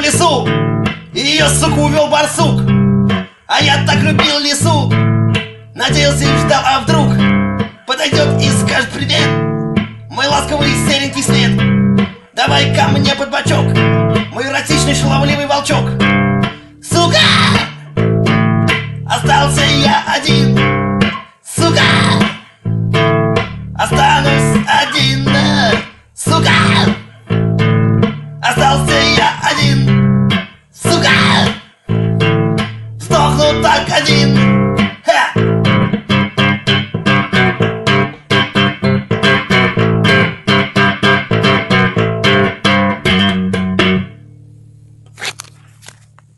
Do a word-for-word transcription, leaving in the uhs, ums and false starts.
лесу, и ее, сука, увел барсук. А я так любил лесу, надеялся и ждал, а вдруг подойдет и скажет: привет, мой ласковый серенький свет. Давай ко мне под бочок, мой эротичный шаловливый волчок. Сука! Остался я один. Сука! Останусь один. Сука! Остался я один. Сука! Сдохну так один.